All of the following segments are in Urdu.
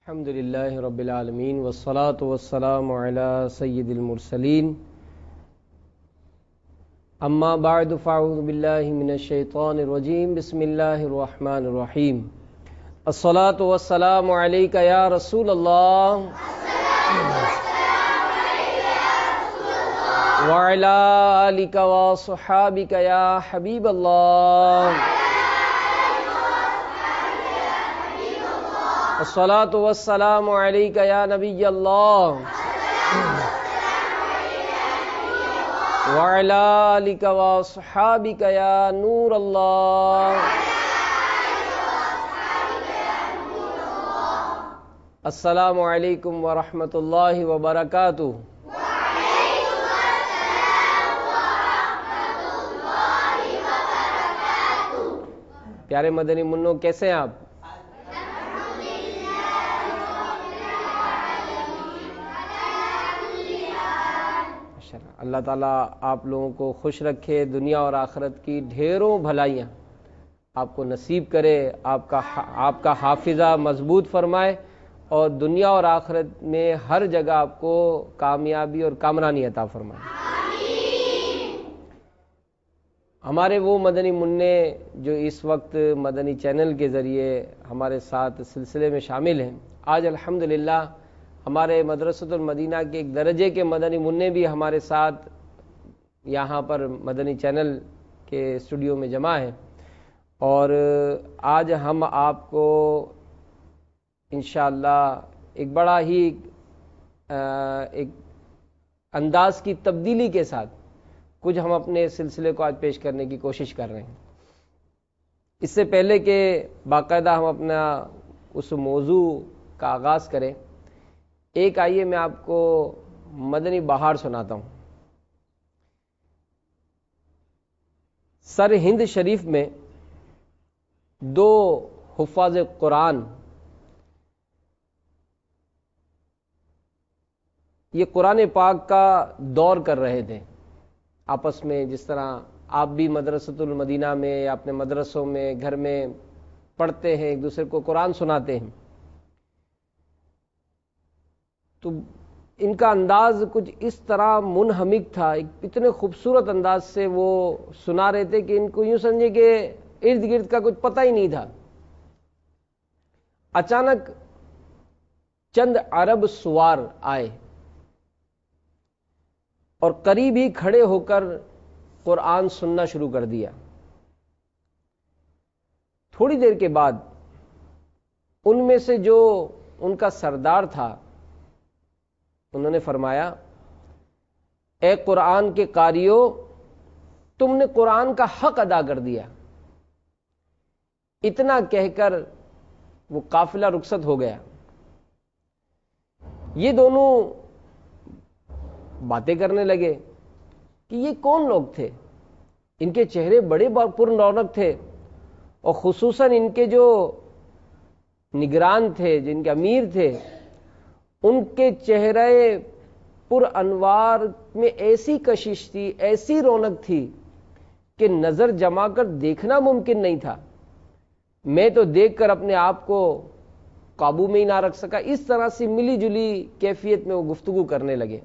الحمد للہ رب العالمین والصلاة والسلام علی سید المرسلین اما بعد فاعوذ باللہ من الشیطان الرجیم بسم اللہ الرحمن الرحیم الصلاة والسلام علیک یا رسول اللہ وعلی آلک وصحابک یا حبیب اللہ الصلاة والسلام علیک یا نبی اللہ وعلی آلک وصحابک یا نور اللہ السلام علیکم ورحمۃ اللہ وبرکاتہ۔ پیارے مدنی منوں، کیسے ہیں آپ؟ اللہ تعالیٰ آپ لوگوں کو خوش رکھے، دنیا اور آخرت کی ڈھیروں بھلائیاں آپ کو نصیب کرے، آپ کا حافظہ مضبوط فرمائے اور دنیا اور آخرت میں ہر جگہ آپ کو کامیابی اور کامرانی عطا فرمائے۔ ہمارے وہ مدنی منع جو اس وقت مدنی چینل کے ذریعے ہمارے ساتھ سلسلے میں شامل ہیں، آج الحمدللہ ہمارے مدرسۃ المدینہ کے ایک درجے کے مدنی منع بھی ہمارے ساتھ یہاں پر مدنی چینل کے اسٹوڈیو میں جمع ہیں، اور آج ہم آپ کو انشاءاللہ ایک بڑا ہی ایک انداز کی تبدیلی کے ساتھ کچھ ہم اپنے سلسلے کو آج پیش کرنے کی کوشش کر رہے ہیں۔ اس سے پہلے کہ باقاعدہ ہم اپنا اس موضوع کا آغاز کریں، ایک آئیے میں آپ کو مدنی بہار سناتا ہوں۔ سر ہند شریف میں دو حفاظ قرآن یہ قرآن پاک کا دور کر رہے تھے آپس میں، جس طرح آپ بھی مدرسۃ المدینہ میں یا اپنے مدرسوں میں گھر میں پڑھتے ہیں، ایک دوسرے کو قرآن سناتے ہیں، تو ان کا انداز کچھ اس طرح منہمک تھا، اتنے خوبصورت انداز سے وہ سنا رہے تھے کہ ان کو یوں سمجھے کہ ارد گرد کا کچھ پتہ ہی نہیں تھا۔ اچانک چند عرب سوار آئے اور قریب ہی کھڑے ہو کر قرآن سننا شروع کر دیا۔ تھوڑی دیر کے بعد ان میں سے جو ان کا سردار تھا، انہوں نے فرمایا، اے قرآن کے قاریو، تم نے قرآن کا حق ادا کر دیا۔ اتنا کہہ کر وہ قافلہ رخصت ہو گیا۔ یہ دونوں باتیں کرنے لگے کہ یہ کون لوگ تھے؟ ان کے چہرے بڑے پر رونق تھے، اور خصوصاً ان کے جو نگران تھے، جن کے امیر تھے، ان کے چہرے پر انوار میں ایسی کشش تھی، ایسی رونق تھی کہ نظر جما کر دیکھنا ممکن نہیں تھا۔ میں تو دیکھ کر اپنے آپ کو قابو میں ہی نہ رکھ سکا۔ اس طرح سے ملی جلی کیفیت میں وہ گفتگو کرنے لگے۔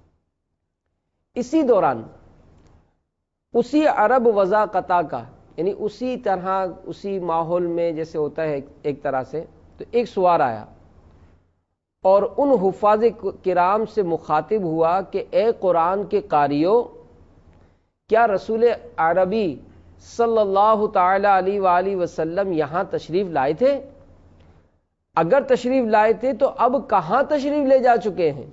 اسی دوران اسی عرب وضاقتہ کا، یعنی اسی طرح اسی ماحول میں جیسے ہوتا ہے ایک طرح سے، تو ایک سوار آیا اور ان حفاظ کرام سے مخاطب ہوا کہ اے قرآن کے قاریو، کیا رسول عربی صلی اللہ تعالی علیہ وآلہ وسلم یہاں تشریف لائے تھے؟ اگر تشریف لائے تھے تو اب کہاں تشریف لے جا چکے ہیں؟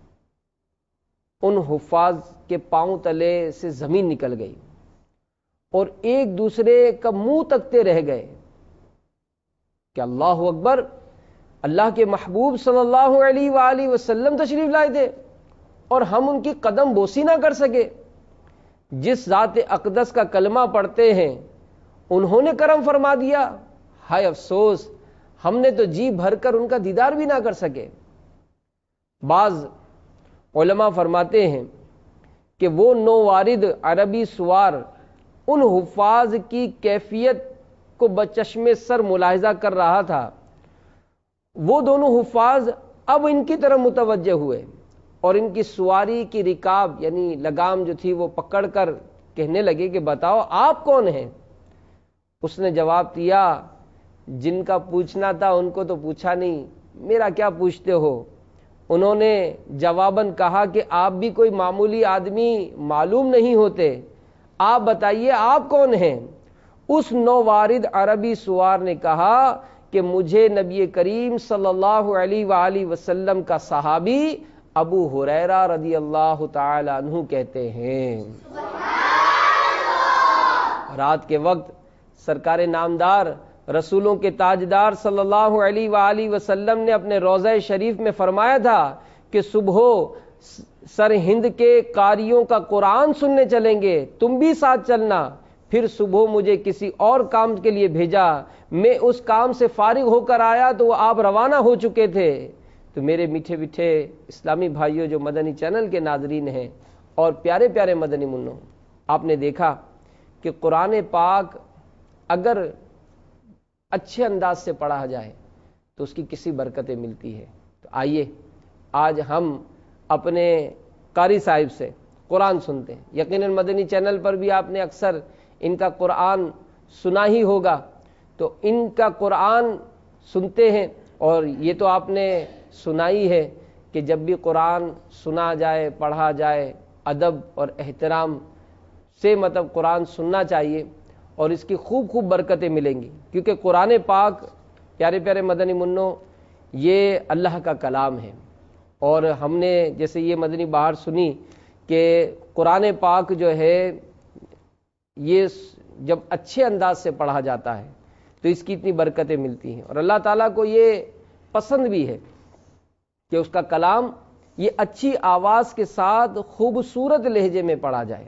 ان حفاظ کے پاؤں تلے سے زمین نکل گئی اور ایک دوسرے کا منہ تکتے رہ گئے کہ اللہ اکبر، اللہ کے محبوب صلی اللہ علیہ وآلہ وسلم تشریف لائے تھے اور ہم ان کی قدم بوسی نہ کر سکے۔ جس ذات اقدس کا کلمہ پڑھتے ہیں انہوں نے کرم فرما دیا، ہائے افسوس، ہم نے تو جی بھر کر ان کا دیدار بھی نہ کر سکے۔ بعض علماء فرماتے ہیں کہ وہ نووارد عربی سوار ان حفاظ کی کیفیت کو بچشم سر ملاحظہ کر رہا تھا۔ وہ دونوں حفاظ اب ان کی طرف متوجہ ہوئے اور ان کی سواری کی رکاب یعنی لگام جو تھی وہ پکڑ کر کہنے لگے کہ بتاؤ آپ کون ہیں؟ اس نے جواب دیا جن کا پوچھنا تھا ان کو تو پوچھا نہیں، میرا کیا پوچھتے ہو؟ انہوں نے جواباً کہا کہ آپ بھی کوئی معمولی آدمی معلوم نہیں ہوتے، آپ بتائیے آپ کون ہیں؟ اس نووارد عربی سوار نے کہا کہ مجھے نبی کریم صلی اللہ علیہ وآلہ وسلم کا صحابی ابو ہریرہ رضی اللہ تعالی عنہ کہتے ہیں۔ رات کے وقت سرکار نامدار رسولوں کے تاجدار صلی اللہ علیہ وآلہ وسلم نے اپنے روضہ شریف میں فرمایا تھا کہ صبح سر ہند کے قاریوں کا قرآن سننے چلیں گے، تم بھی ساتھ چلنا۔ پھر صبح مجھے کسی اور کام کے لیے بھیجا، میں اس کام سے فارغ ہو کر آیا تو وہ آپ روانہ ہو چکے تھے۔ تو میرے میٹھے میٹھے اسلامی بھائیوں جو مدنی چینل کے ناظرین ہیں اور پیارے پیارے مدنی منوں، آپ نے دیکھا کہ قرآن پاک اگر اچھے انداز سے پڑھا جائے تو اس کی کسی برکتیں ملتی ہے۔ تو آئیے آج ہم اپنے قاری صاحب سے قرآن سنتے ہیں۔ یقیناً مدنی چینل پر بھی آپ نے اکثر ان کا قرآن سنا ہی ہوگا، تو ان کا قرآن سنتے ہیں، اور یہ تو آپ نے سنا ہی ہے کہ جب بھی قرآن سنا جائے پڑھا جائے ادب اور احترام سے مطلب قرآن سننا چاہیے اور اس کی خوب خوب برکتیں ملیں گی، کیونکہ قرآن پاک پیارے پیارے مدنی منوں یہ اللہ کا کلام ہے۔ اور ہم نے جیسے یہ مدنی بہار سنی کہ قرآن پاک جو ہے یہ جب اچھے انداز سے پڑھا جاتا ہے تو اس کی اتنی برکتیں ملتی ہیں، اور اللہ تعالیٰ کو یہ پسند بھی ہے کہ اس کا کلام یہ اچھی آواز کے ساتھ خوبصورت لہجے میں پڑھا جائے۔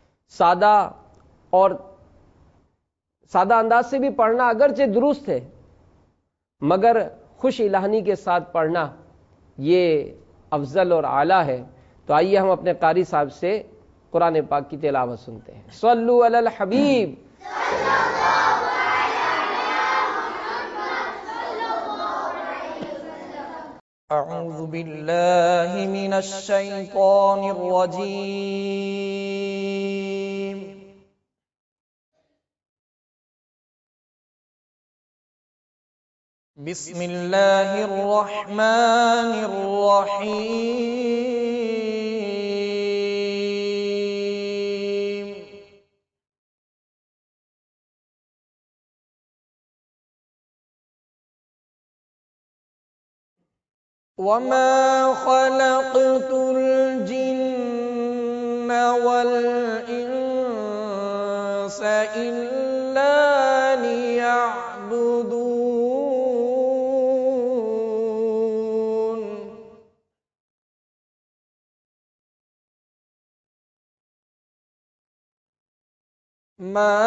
سادہ انداز سے بھی پڑھنا اگرچہ درست ہے، مگر خوش الہانی کے ساتھ پڑھنا یہ افضل اور اعلیٰ ہے۔ تو آئیے ہم اپنے قاری صاحب سے قرآن پاک کی تلاوت سنتے ہیں۔ صلو علی الحبیب۔ اعوذ باللہ من الشیطان الرجیم۔ بسم اللہ الرحمن الرحیم۔ وما خلقت الجن والإنس إلا ليعبدون۔ ما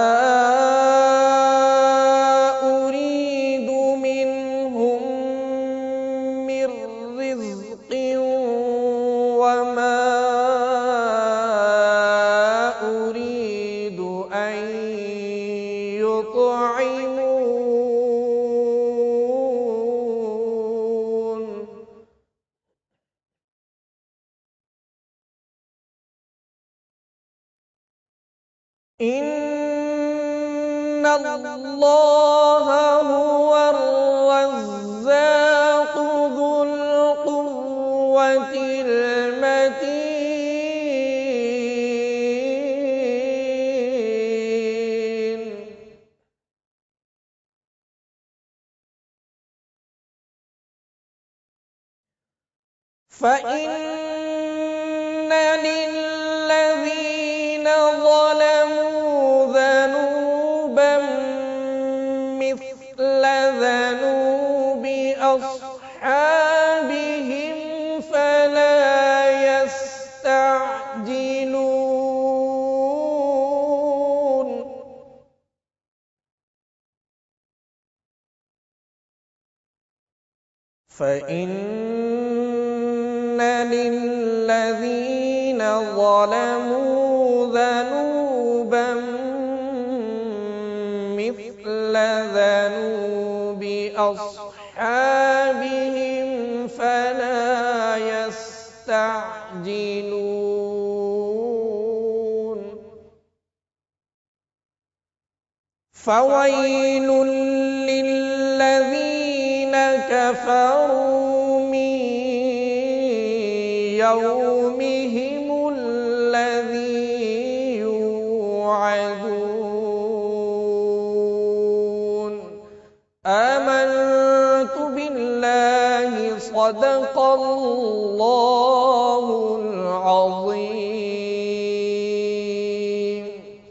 أريد منهم من رزق وما أريد أن يطعمون۔ إن الله هو الرزاق ذو القوة المتين۔ فإن للذين ظلموا ذنوبا مثل ذنوب أصحابهم فلا يستعجلون۔ فإن للذين ظلموا ذنوبا مثل ذنوب أصحابهم يستعجلون فويل للذين كفروا من يومهم الذي يوعدون آمنت بالله صدق الله العظيم.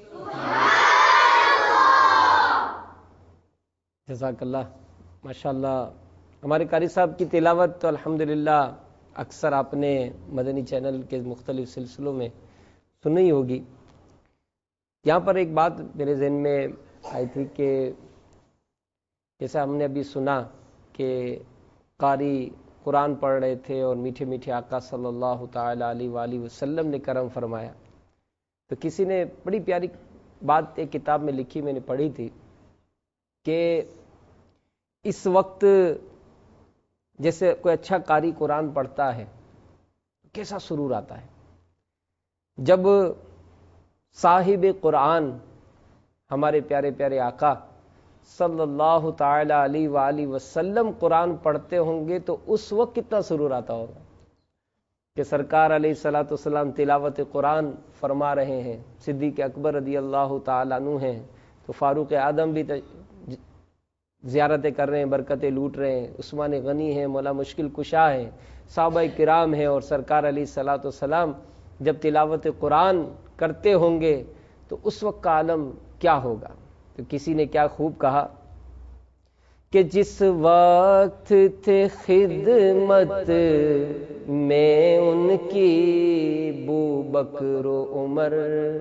جزاک اللہ. ماشاءاللہ ہمارے قاری صاحب کی تلاوت تو الحمدللہ اکثر آپ نے مدنی چینل کے مختلف سلسلوں میں سنی ہوگی. یہاں پر ایک بات میرے ذہن میں آئی تھی کہ جیسا ہم نے ابھی سنا کہ قاری قرآن پڑھ رہے تھے اور میٹھے میٹھے آقا صلی اللہ تعالی علیہ وآلہ وسلم نے کرم فرمایا، تو کسی نے بڑی پیاری بات ایک کتاب میں لکھی، میں نے پڑھی تھی کہ اس وقت جیسے کوئی اچھا قاری قرآن پڑھتا ہے کیسا سرور آتا ہے جب صاحب قرآن ہمارے پیارے پیارے آقا صلی اللہ تعالی علیہ وآلہ وسلم قرآن پڑھتے ہوں گے تو اس وقت کتنا سرور آتا ہوگا کہ سرکار علیہ الصلوۃ والسلام تلاوت قرآن فرما رہے ہیں، صدیق اکبر رضی اللہ تعالیٰ عنہ ہیں تو فاروق اعظم بھی زیارتیں کر رہے ہیں، برکتیں لوٹ رہے ہیں، عثمان غنی ہیں، مولا مشکل کشا ہیں، صحابہ کرام ہیں، اور سرکار علیہ الصلوۃ والسلام جب تلاوت قرآن کرتے ہوں گے تو اس وقت کا عالم کیا ہوگا. تو کسی نے کیا خوب کہا کہ جس وقت تھے خدمت میں ان کی بوبکر و عمر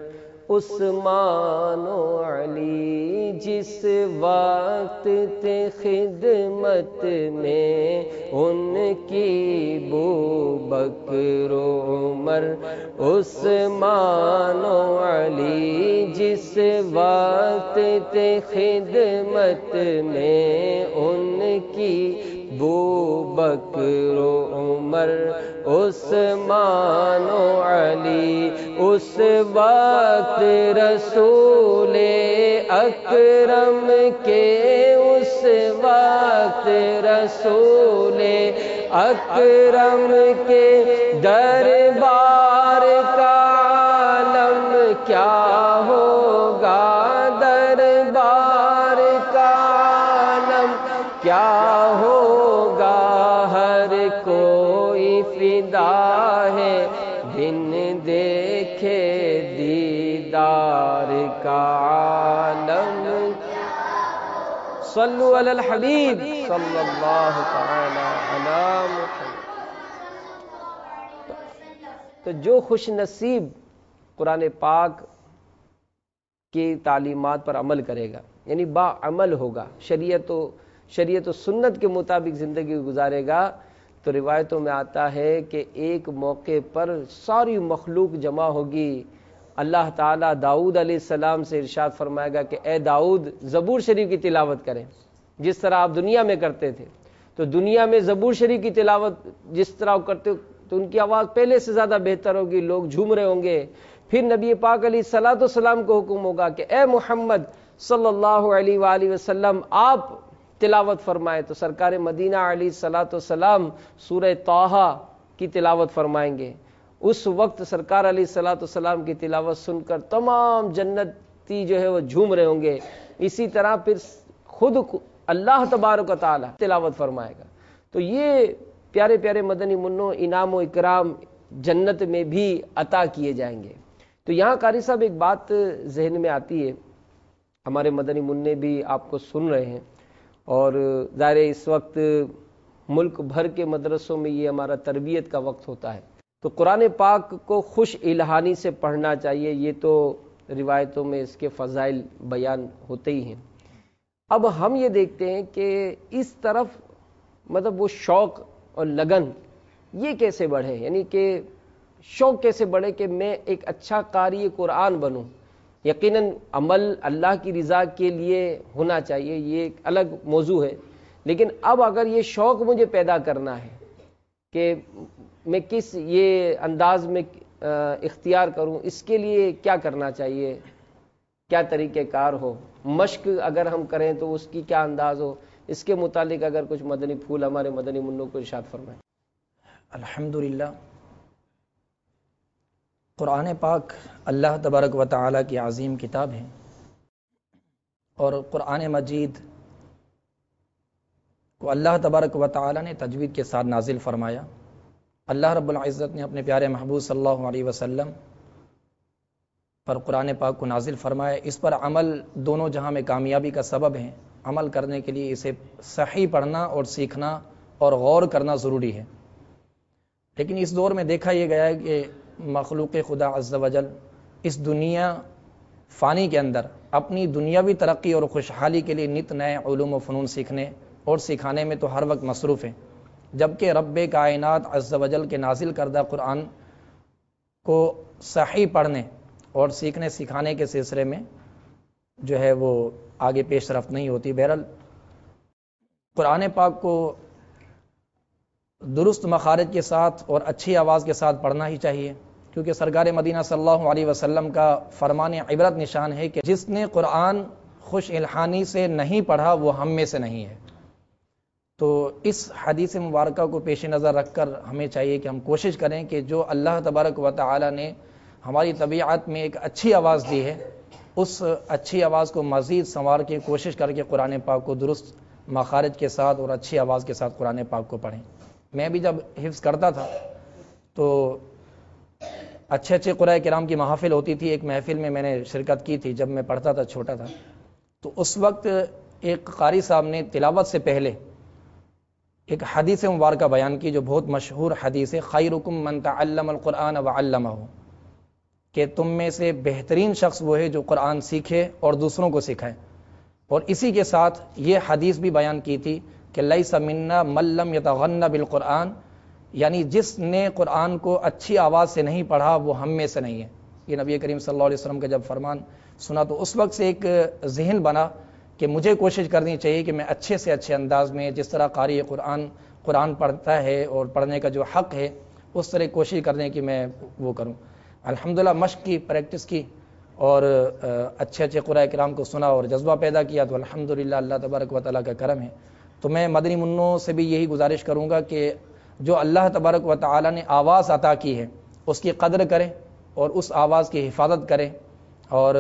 عثمان و علی، جس وقت تھے خدمت میں ان کی بوبکر و عمر عثمان و علی، جس وقت تھے خدمت میں ان کی بوبکر و عمر عثمان و علی، اس وقت رسول اکرم کے، اس وقت رسول اکرم کے دربار کا عالم کیا ہوگا، دربار کا عالم کیا ہوگا، ہر کوئی فدا ہے دن دیکھے دیدار کا عالم. صلو علی الحبیب صلی اللہ تعالی علی محمد. تو جو خوش نصیب قرآن پاک کی تعلیمات پر عمل کرے گا، یعنی با عمل ہوگا، شریعت و سنت کے مطابق زندگی گزارے گا، تو روایتوں میں آتا ہے کہ ایک موقع پر ساری مخلوق جمع ہوگی. اللہ تعالیٰ داؤد علیہ السلام سے ارشاد فرمائے گا کہ اے داؤد زبور شریف کی تلاوت کریں جس طرح آپ دنیا میں کرتے تھے. تو دنیا میں زبور شریف کی تلاوت جس طرح کرتے تو ان کی آواز پہلے سے زیادہ بہتر ہوگی، لوگ جھوم رہے ہوں گے. پھر نبی پاک علیہ الصلوۃ والسلام کو حکم ہوگا کہ اے محمد صلی اللہ علیہ وآلہ وسلم آپ تلاوت فرمائیں، تو سرکار مدینہ علیہ الصلوۃ والسلام سورہ طٰہٰ کی تلاوت فرمائیں گے. اس وقت سرکار علیہ الصلوۃ والسلام کی تلاوت سن کر تمام جنتی جو ہے وہ جھوم رہے ہوں گے. اسی طرح پھر خود اللہ تبارک و تعالی تلاوت فرمائے گا. تو یہ پیارے پیارے مدنی منوں انعام و اکرام جنت میں بھی عطا کیے جائیں گے. تو یہاں قاری صاحب ایک بات ذہن میں آتی ہے، ہمارے مدنی منع بھی آپ کو سن رہے ہیں، اور ظاہر اس وقت ملک بھر کے مدرسوں میں یہ ہمارا تربیت کا وقت ہوتا ہے، تو قرآن پاک کو خوش الہانی سے پڑھنا چاہیے. یہ تو روایتوں میں اس کے فضائل بیان ہوتے ہی ہیں. اب ہم یہ دیکھتے ہیں کہ اس طرف مطلب وہ شوق اور لگن یہ کیسے بڑھے، یعنی کہ شوق کیسے بڑھے کہ میں ایک اچھا قاری قرآن بنوں. یقیناً عمل اللہ کی رضا کے لیے ہونا چاہیے، یہ ایک الگ موضوع ہے، لیکن اب اگر یہ شوق مجھے پیدا کرنا ہے کہ میں کس یہ انداز میں اختیار کروں، اس کے لیے کیا کرنا چاہیے، کیا طریقہ کار ہو، مشق اگر ہم کریں تو اس کی کیا انداز ہو، اس کے متعلق اگر کچھ مدنی پھول ہمارے مدنی منوں کو ارشاد فرمائیں۔ الحمدللہ، قرآن پاک اللہ تبارک و تعالیٰ کی عظیم کتاب ہے، اور قرآن مجید کو اللہ تبارک و تعالیٰ نے تجوید کے ساتھ نازل فرمایا۔ اللہ رب العزت نے اپنے پیارے محبوب صلی اللہ علیہ وسلم پر قرآن پاک کو نازل فرمایا۔ اس پر عمل دونوں جہاں میں کامیابی کا سبب ہے۔ عمل کرنے کے لیے اسے صحیح پڑھنا اور سیکھنا اور غور کرنا ضروری ہے۔ لیکن اس دور میں دیکھا یہ گیا ہے کہ مخلوق خدا عز و جل اس دنیا فانی کے اندر اپنی دنیاوی ترقی اور خوشحالی کے لیے نت نئے علوم و فنون سیکھنے اور سکھانے میں تو ہر وقت مصروف ہیں، جبکہ رب کائنات عز و جل کے نازل کردہ قرآن کو صحیح پڑھنے اور سیکھنے سکھانے کے سلسلے میں جو ہے وہ آگے پیش رفت نہیں ہوتی۔ بہرحال قرآن پاک کو درست مخارج کے ساتھ اور اچھی آواز کے ساتھ پڑھنا ہی چاہیے، کیونکہ سرکار مدینہ صلی اللہ علیہ وسلم کا فرمان عبرت نشان ہے کہ جس نے قرآن خوش الحانی سے نہیں پڑھا وہ ہم میں سے نہیں ہے۔ تو اس حدیث مبارکہ کو پیش نظر رکھ کر ہمیں چاہیے کہ ہم کوشش کریں کہ جو اللہ تبارک و تعالی نے ہماری طبیعت میں ایک اچھی آواز دی ہے، اس اچھی آواز کو مزید سنوار کے کوشش کر کے قرآن پاک کو درست مخارج کے ساتھ اور اچھی آواز کے ساتھ قرآن پاک کو پڑھیں۔ میں بھی جب حفظ کرتا تھا تو اچھے قرآن کرام کی محافل ہوتی تھی۔ ایک محفل میں میں نے شرکت کی تھی جب میں پڑھتا تھا، چھوٹا تھا، تو اس وقت ایک قاری صاحب نے تلاوت سے پہلے ایک حدیث مبارکہ بیان کی جو بہت مشہور حدیث ہے، خیرکم من تعلم القرآن وعلمہ، کہ تم میں سے بہترین شخص وہ ہے جو قرآن سیکھے اور دوسروں کو سکھائے۔ اور اسی کے ساتھ یہ حدیث بھی بیان کی تھی کہ لیس منا من لم یتغن بالقرآن، یعنی جس نے قرآن کو اچھی آواز سے نہیں پڑھا وہ ہم میں سے نہیں ہے۔ یہ نبی کریم صلی اللہ علیہ وسلم کا جب فرمان سنا تو اس وقت سے ایک ذہن بنا کہ مجھے کوشش کرنی چاہیے کہ میں اچھے سے اچھے انداز میں جس طرح قاری قرآن پڑھتا ہے اور پڑھنے کا جو حق ہے اس طرح کوشش کرنے کی میں وہ کروں۔ الحمدللہ مشق کی، پریکٹس کی اور اچھے قرآن کرام کو سنا اور جذبہ پیدا کیا تو الحمدللہ اللہ تبارک و تعالیٰ کا کرم ہے۔ تو میں مدنی منوں سے بھی یہی گزارش کروں گا کہ جو اللہ تبارک و تعالیٰ نے آواز عطا کی ہے اس کی قدر کریں اور اس آواز کی حفاظت کریں، اور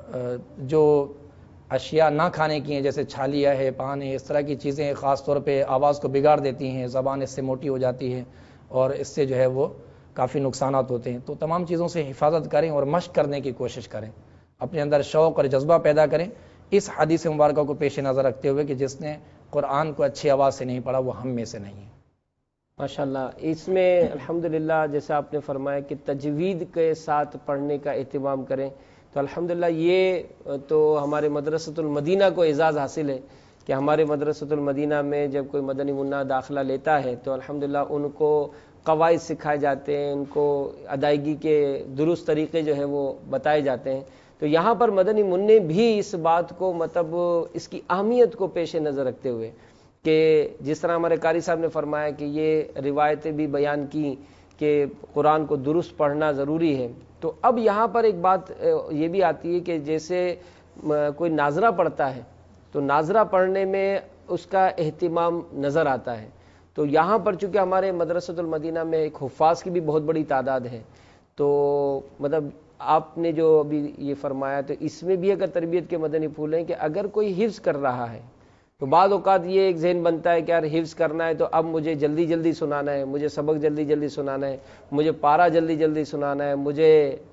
جو اشیاء نہ کھانے کی ہیں جیسے چھالیاں ہے، پان ہے، اس طرح کی چیزیں خاص طور پہ آواز کو بگاڑ دیتی ہیں، زبان اس سے موٹی ہو جاتی ہے اور اس سے جو ہے وہ کافی نقصانات ہوتے ہیں۔ تو تمام چیزوں سے حفاظت کریں اور مشق کرنے کی کوشش کریں، اپنے اندر شوق اور جذبہ پیدا کریں، اس حدیث مبارکہ کو پیش نظر رکھتے ہوئے کہ جس نے قرآن کو اچھی آواز سے نہیں پڑھا وہ ہم میں سے نہیں ہے۔ ماشاءاللہ، اس میں الحمدللہ جیسا آپ نے فرمایا کہ تجوید کے ساتھ پڑھنے کا اہتمام کریں، تو الحمدللہ یہ تو ہمارے مدرسۃ المدینہ کو اعزاز حاصل ہے کہ ہمارے مدرسۃ المدینہ میں جب کوئی مدنی منا داخلہ لیتا ہے تو الحمدللہ ان کو قواعد سکھائے جاتے ہیں، ان کو ادائیگی کے درست طریقے جو ہے وہ بتائے جاتے ہیں۔ تو یہاں پر مدنی منع بھی اس بات کو مطلب اس کی اہمیت کو پیش نظر رکھتے ہوئے کہ جس طرح ہمارے قاری صاحب نے فرمایا کہ یہ روایتیں بھی بیان کی کہ قرآن کو درست پڑھنا ضروری ہے، تو اب یہاں پر ایک بات یہ بھی آتی ہے کہ جیسے کوئی ناظرہ پڑھتا ہے تو ناظرہ پڑھنے میں اس کا اہتمام نظر آتا ہے، تو یہاں پر چونکہ ہمارے مدرسۃ المدینہ میں ایک حفاظ کی بھی بہت بڑی تعداد ہے، تو مطلب آپ نے جو ابھی یہ فرمایا تو اس میں بھی اگر تربیت کے مدنی پھول ہیں کہ اگر کوئی حفظ کر رہا ہے تو بعض اوقات یہ ایک ذہن بنتا ہے کہ یار حفظ کرنا ہے تو اب مجھے جلدی جلدی سنانا ہے، مجھے سبق جلدی جلدی سنانا ہے، مجھے پارہ جلدی جلدی سنانا ہے، مجھے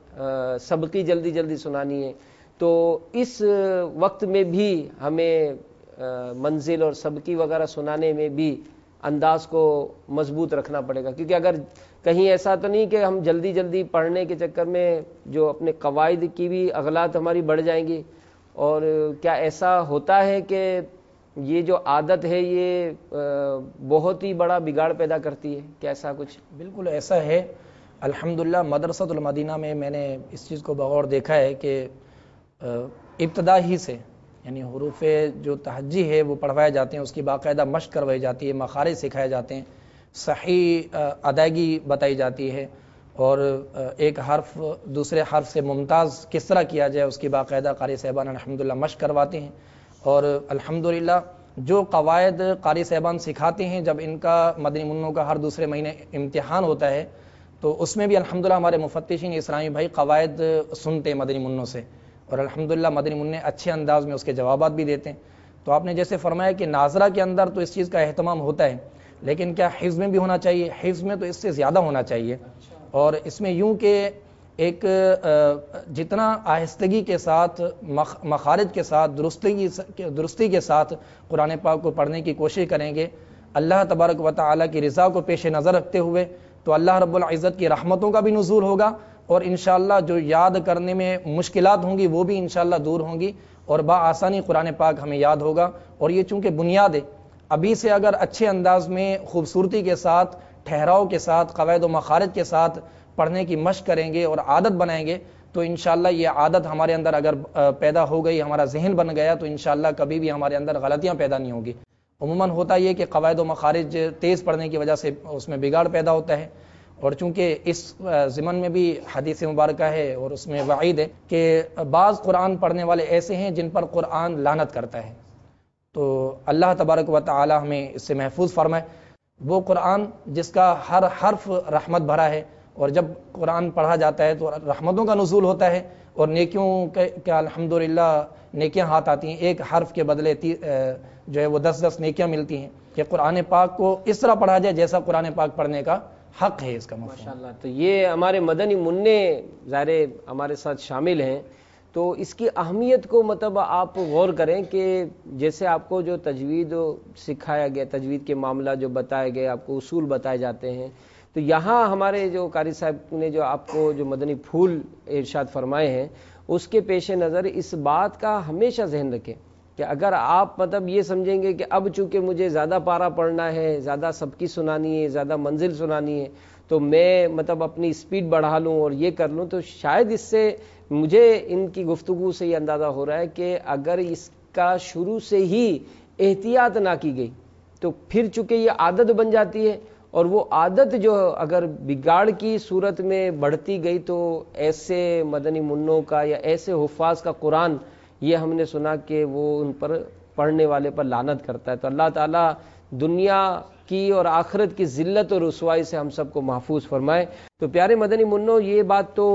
سبقی جلدی جلدی سنانی ہے۔ تو اس وقت میں بھی ہمیں منزل اور سبقی وغیرہ سنانے میں بھی انداز کو مضبوط رکھنا پڑے گا، کیونکہ اگر کہیں ایسا تو نہیں کہ ہم جلدی جلدی پڑھنے کے چکر میں جو اپنے قواعد کی بھی اغلاط ہماری بڑھ جائیں گی، اور کیا ایسا ہوتا ہے کہ یہ جو عادت ہے یہ بہت ہی بڑا بگاڑ پیدا کرتی ہے؟ کیا ایسا کچھ؟ بالکل ایسا ہے۔ الحمدللہ مدرسۃ المدینہ میں میں نے اس چیز کو بغور دیکھا ہے کہ ابتدا ہی سے یعنی حروف جو تہجی ہے وہ پڑھوائے جاتے ہیں، اس کی باقاعدہ مشق کروائی جاتی ہے، مخارج سکھائے جاتے ہیں، صحیح ادائیگی بتائی جاتی ہے، اور ایک حرف دوسرے حرف سے ممتاز کس طرح کیا جائے اس کی باقاعدہ قاری صاحبان الحمدللہ مشق کرواتے ہیں، اور الحمدللہ جو قواعد قاری صاحبان سکھاتے ہیں، جب ان کا مدنی منوں کا ہر دوسرے مہینے امتحان ہوتا ہے تو اس میں بھی الحمدللہ ہمارے مفتشین اسلامی بھائی قواعد سنتے ہیں مدنی منوں سے، اور الحمدللہ مدنی منع اچھے انداز میں اس کے جوابات بھی دیتے ہیں۔ تو آپ نے جیسے فرمایا کہ ناظرہ کے اندر تو اس چیز کا اہتمام ہوتا ہے، لیکن کیا حفظ میں بھی ہونا چاہیے؟ حفظ میں تو اس سے زیادہ ہونا چاہیے، اور اس میں یوں کہ ایک جتنا آہستگی کے ساتھ مخارج کے ساتھ درستی کے ساتھ قرآن پاک کو پڑھنے کی کوشش کریں گے، اللہ تبارک و تعالیٰ کی رضا کو پیش نظر رکھتے ہوئے، تو اللہ رب العزت کی رحمتوں کا بھی نزول ہوگا، اور انشاءاللہ جو یاد کرنے میں مشکلات ہوں گی وہ بھی انشاءاللہ دور ہوں گی، اور بآسانی قرآن پاک ہمیں یاد ہوگا۔ اور یہ چونکہ بنیاد ہے، ابھی سے اگر اچھے انداز میں خوبصورتی کے ساتھ، ٹھہراؤ کے ساتھ، قواعد و مخارج کے ساتھ پڑھنے کی مشق کریں گے اور عادت بنائیں گے، تو انشاءاللہ یہ عادت ہمارے اندر اگر پیدا ہو گئی، ہمارا ذہن بن گیا، تو انشاءاللہ کبھی بھی ہمارے اندر غلطیاں پیدا نہیں ہوگی۔ عموماً ہوتا یہ کہ قواعد و مخارج تیز پڑھنے کی وجہ سے اس میں بگاڑ پیدا ہوتا ہے، اور چونکہ اس ضمن میں بھی حدیث مبارکہ ہے اور اس میں وعید ہے کہ بعض قرآن پڑھنے والے ایسے ہیں جن پر قرآن لعنت کرتا ہے، تو اللہ تبارک و تعالی ہمیں اس سے محفوظ فرمائے۔ وہ قرآن جس کا ہر حرف رحمت بھرا ہے، اور جب قرآن پڑھا جاتا ہے تو رحمتوں کا نزول ہوتا ہے، اور نیکیوں کا الحمدللہ نیکیاں ہاتھ آتی ہیں، ایک حرف کے بدلے جو ہے وہ 10 نیکیاں ملتی ہیں، کہ قرآن پاک کو اس طرح پڑھا جائے جیسا قرآن پاک پڑھنے کا حق ہے، اس کا مفہوم۔ ماشاءاللہ، تو یہ ہمارے مدنی منع ظاہر ہمارے ساتھ شامل ہیں، تو اس کی اہمیت کو مطلب آپ غور کریں کہ جیسے آپ کو جو تجوید سکھایا گیا، تجوید کے معاملہ جو بتائے گئے، آپ کو اصول بتائے جاتے ہیں، تو یہاں ہمارے جو قاری صاحب نے جو آپ کو جو مدنی پھول ارشاد فرمائے ہیں، اس کے پیش نظر اس بات کا ہمیشہ ذہن رکھیں کہ اگر آپ مطلب یہ سمجھیں گے کہ اب چونکہ مجھے زیادہ پارہ پڑھنا ہے، زیادہ سب کی سنانی ہے، زیادہ منزل سنانی ہے، تو میں مطلب اپنی سپیڈ بڑھا لوں اور یہ کر لوں، تو شاید اس سے مجھے ان کی گفتگو سے یہ اندازہ ہو رہا ہے کہ اگر اس کا شروع سے ہی احتیاط نہ کی گئی تو پھر چونکہ یہ عادت بن جاتی ہے، اور وہ عادت جو اگر بگاڑ کی صورت میں بڑھتی گئی تو ایسے مدنی منوں کا یا ایسے حفاظ کا قرآن یہ ہم نے سنا کہ وہ ان پر پڑھنے والے پر لعنت کرتا ہے۔ تو اللہ تعالیٰ دنیا کی اور آخرت کی ذلت اور رسوائی سے ہم سب کو محفوظ فرمائے۔ تو پیارے مدنی منوں، یہ بات تو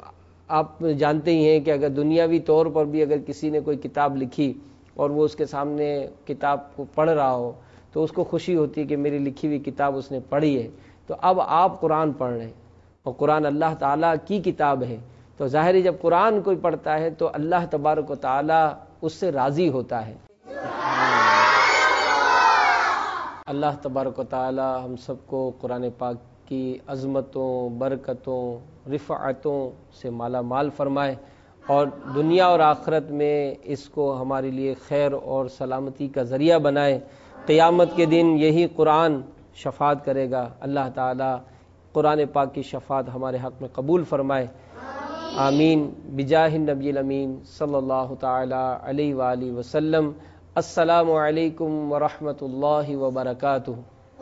آپ جانتے ہی ہیں کہ اگر دنیاوی طور پر بھی اگر کسی نے کوئی کتاب لکھی اور وہ اس کے سامنے کتاب کو پڑھ رہا ہو تو اس کو خوشی ہوتی ہے کہ میری لکھی ہوئی کتاب اس نے پڑھی ہے۔ تو اب آپ قرآن پڑھ رہے ہیں، اور قرآن اللہ تعالیٰ کی کتاب ہے، تو ظاہر جب قرآن کوئی پڑھتا ہے تو اللہ تبارک و تعالیٰ اس سے راضی ہوتا ہے۔ اللہ تبارک و تعالیٰ ہم سب کو قرآن پاک کی عظمتوں، برکتوں، رفعتوں سے مالا مال فرمائے، اور دنیا اور آخرت میں اس کو ہمارے لیے خیر اور سلامتی کا ذریعہ بنائے۔ قیامت کے دن یہی قرآن شفاعت کرے گا۔ اللہ تعالیٰ قرآن پاک کی شفاعت ہمارے حق میں قبول فرمائے، آمین، بجاہ النبی الامین صلی اللہ تعالی علیہ وآلہ وسلم۔ السلام علیکم ورحمۃ اللہ وبرکاتہ۔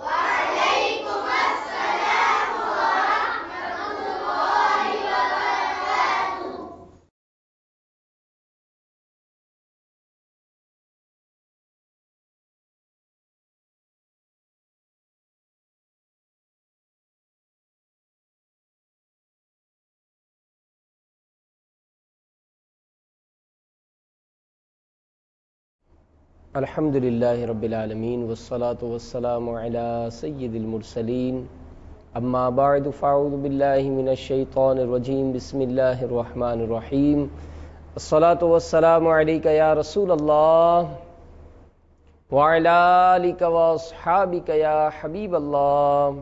الحمد للہ رب العالمین والصلاة والسلام علی سید المرسلین، اما بعد فاعوذ باللہ من الشیطان الرجیم، بسم اللہ الرحمن الرحیم۔ الصلاة والسلام علیک یا رسول اللہ وعلی آلک واصحابک یا حبیب اللہ۔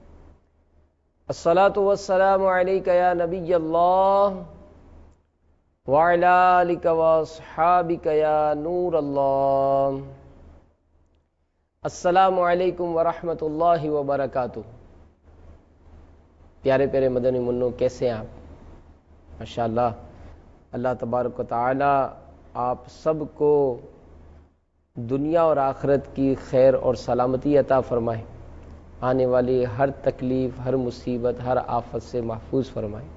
الصلاة والسلام علیک یا نبی اللہ وعلی آلک واصحابک یا نور اللہ۔ السلام علیکم ورحمۃ اللہ وبرکاتہ۔ پیارے پیارے مدنی منوں، کیسے ہیں آپ؟ ماشاءاللہ، اللہ تبارک و تعالی آپ سب کو دنیا اور آخرت کی خیر اور سلامتی عطا فرمائے۔ آنے والی ہر تکلیف، ہر مصیبت، ہر آفت سے محفوظ فرمائے،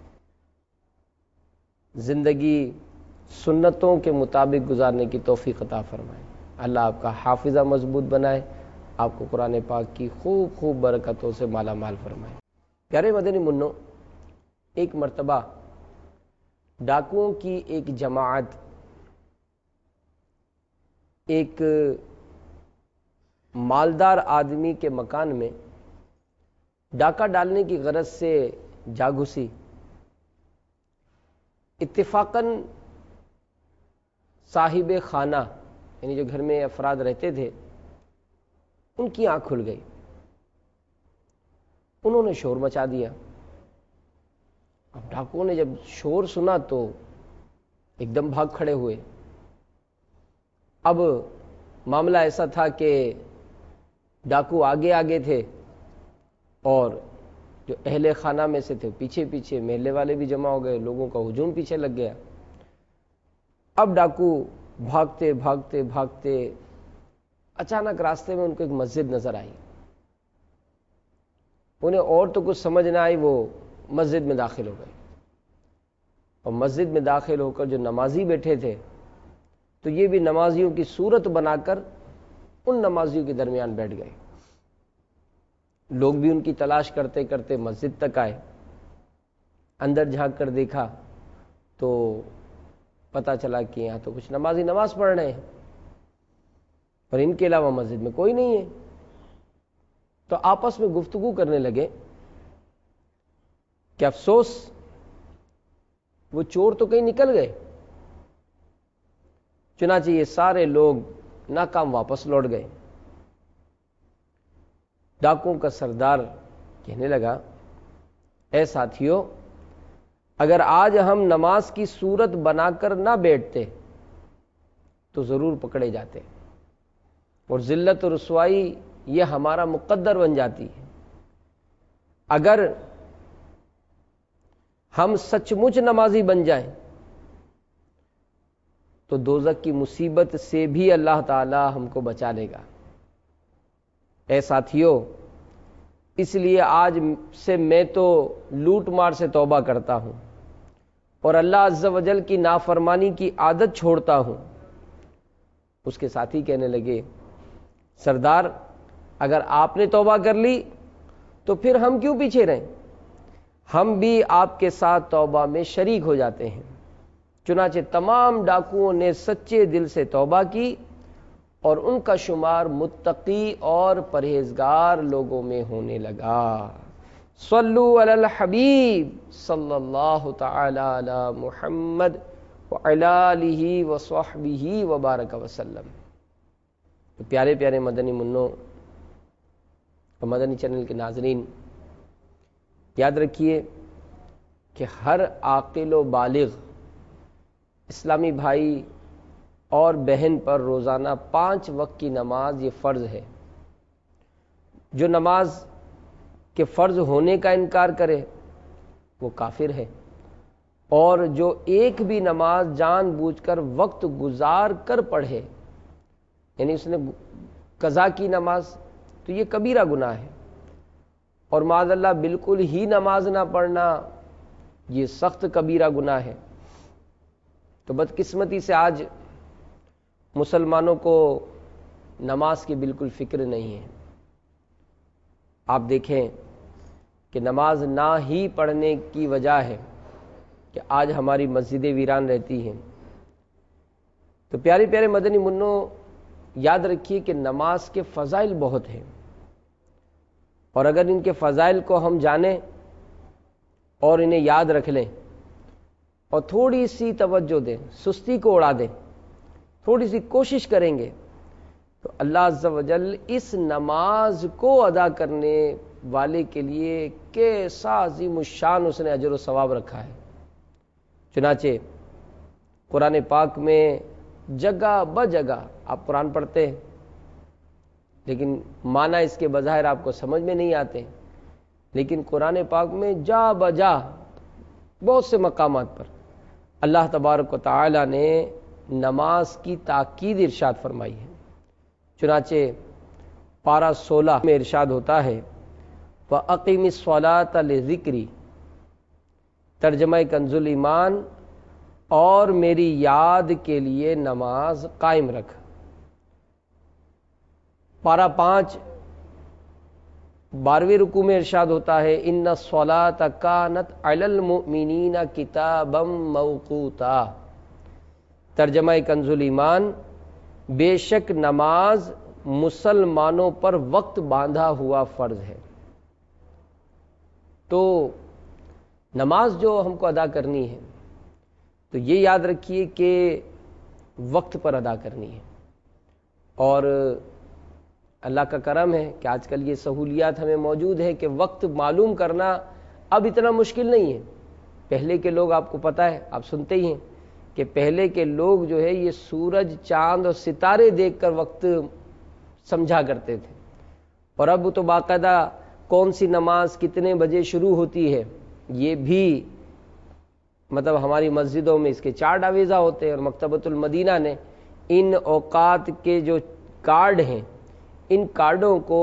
زندگی سنتوں کے مطابق گزارنے کی توفیق عطا فرمائے۔ اللہ آپ کا حافظہ مضبوط بنائے، آپ کو قرآن پاک کی خوب خوب برکتوں سے مالا مال فرمائے۔ پیارے مدنی منو، ایک مرتبہ ڈاکوؤں کی ایک جماعت ایک مالدار آدمی کے مکان میں ڈاکہ ڈالنے کی غرض سے جا گھسی۔ اتفاقاً صاحب خانہ یعنی جو گھر میں افراد رہتے تھے ان کی آنکھ کھل گئی، انہوں نے شور مچا دیا۔ اب ڈاکوؤں نے جب شور سنا تو ایک دم بھاگ کھڑے ہوئے۔ اب معاملہ ایسا تھا کہ ڈاکو آگے آگے تھے اور جو اہل خانہ میں سے تھے پیچھے پیچھے، محلے والے بھی جمع ہو گئے، لوگوں کا ہجوم پیچھے لگ گیا۔ اب ڈاکو بھاگتے بھاگتے بھاگتے اچانک راستے میں ان کو ایک مسجد نظر آئی۔ انہیں اور تو کچھ سمجھ نہ آئی، وہ مسجد میں داخل ہو گئے، اور مسجد میں داخل ہو کر جو نمازی بیٹھے تھے تو یہ بھی نمازیوں کی صورت بنا کر ان نمازیوں کے درمیان بیٹھ گئے۔ لوگ بھی ان کی تلاش کرتے کرتے مسجد تک آئے، اندر جھانک کر دیکھا تو پتہ چلا کہ یہاں تو کچھ نمازی نماز پڑھ رہے ہیں اور ان کے علاوہ مسجد میں کوئی نہیں ہے۔ تو آپس میں گفتگو کرنے لگے کہ افسوس وہ چور تو کہیں نکل گئے۔ چنانچہ یہ سارے لوگ ناکام واپس لوٹ گئے۔ ڈاکوؤں کا سردار کہنے لگا، اے ساتھیو، اگر آج ہم نماز کی صورت بنا کر نہ بیٹھتے تو ضرور پکڑے جاتے، اور ذلت و رسوائی یہ ہمارا مقدر بن جاتی ہے۔ اگر ہم سچ مچ نمازی بن جائیں تو دوزخ کی مصیبت سے بھی اللہ تعالی ہم کو بچا لے گا۔ اے ساتھیو، اس لیے آج سے میں تو لوٹ مار سے توبہ کرتا ہوں اور اللہ عز و جل کی نافرمانی کی عادت چھوڑتا ہوں۔ اس کے ساتھی کہنے لگے، سردار، اگر آپ نے توبہ کر لی تو پھر ہم کیوں پیچھے رہیں؟ ہم بھی آپ کے ساتھ توبہ میں شریک ہو جاتے ہیں۔ چنانچہ تمام ڈاکوؤں نے سچے دل سے توبہ کی اور ان کا شمار متقی اور پرہیزگار لوگوں میں ہونے لگا۔ صلو علی الحبیب صلی اللہ تعالی علی محمد وعلی آلہ وصحبہ وبارک وسلم۔ تو پیارے پیارے مدنی منوں اور مدنی چینل کے ناظرین، یاد رکھیے کہ ہر عاقل و بالغ اسلامی بھائی اور بہن پر روزانہ 5 وقت کی نماز یہ فرض ہے۔ جو نماز کے فرض ہونے کا انکار کرے وہ کافر ہے، اور جو ایک بھی نماز جان بوجھ کر وقت گزار کر پڑھے، یعنی اس نے قضا کی نماز، تو یہ کبیرہ گناہ ہے، اور معاذ اللہ بالکل ہی نماز نہ پڑھنا یہ سخت کبیرہ گناہ ہے۔ تو بدقسمتی سے آج مسلمانوں کو نماز کی بالکل فکر نہیں ہے۔ آپ دیکھیں کہ نماز نہ ہی پڑھنے کی وجہ ہے کہ آج ہماری مسجدیں ویران رہتی ہیں۔ تو پیارے پیارے مدنی منوں، یاد رکھیے کہ نماز کے فضائل بہت ہیں، اور اگر ان کے فضائل کو ہم جانیں اور انہیں یاد رکھ لیں اور تھوڑی سی توجہ دیں، سستی کو اڑا دیں، تھوڑی سی کوشش کریں گے تو اللہ عز و جل اس نماز کو ادا کرنے والے کے لیے کیسا عظیم الشان اس نے اجر و ثواب رکھا ہے۔ چنانچہ قرآن پاک میں جگہ بجگہ آپ قرآن پڑھتے ہیں لیکن معنی اس کے بظاہر آپ کو سمجھ میں نہیں آتے، لیکن قرآن پاک میں جا بجا بہت سے مقامات پر اللہ تبارک و تعالی نے نماز کی تاکید ارشاد فرمائی ہے۔ چنانچہ پارہ 16 میں ارشاد ہوتا ہے وَأَقِمِ الصَّلَاةَ لِذِكْرِي، ترجمہ کنز ایمان، اور میری یاد کے لیے نماز قائم رکھ۔ پارہ 5 12ویں رکوع میں ارشاد ہوتا ہے ان الصلاۃ کانت علی المؤمنین کتابا موقوتا، ترجمہ کنز ایمان، بے شک نماز مسلمانوں پر وقت باندھا ہوا فرض ہے۔ تو نماز جو ہم کو ادا کرنی ہے تو یہ یاد رکھیے کہ وقت پر ادا کرنی ہے، اور اللہ کا کرم ہے کہ آج کل یہ سہولیات ہمیں موجود ہیں کہ وقت معلوم کرنا اب اتنا مشکل نہیں ہے۔ پہلے کے لوگ، آپ کو پتہ ہے، آپ سنتے ہی ہیں کہ پہلے کے لوگ جو ہے یہ سورج، چاند اور ستارے دیکھ کر وقت سمجھا کرتے تھے، اور اب تو باقاعدہ کون سی نماز کتنے بجے شروع ہوتی ہے یہ بھی مطلب ہماری مسجدوں میں اس کے چارٹ آویزہ ہوتے ہیں، اور مکتبۃ المدینہ نے ان اوقات کے جو کارڈ ہیں ان کارڈوں کو